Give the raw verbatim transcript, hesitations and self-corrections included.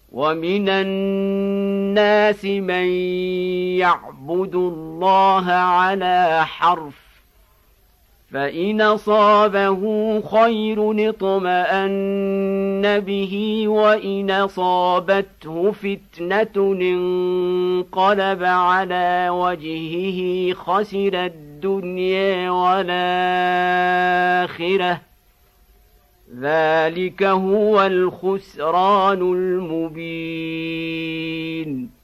ومن الناس من يعبد الله على حرف، فإن أصابه خير اطمأن به، وإن أصابته فتنة انقلب على وجهه خسر الدنيا والآخرة، ذلك هو الخسران المبين.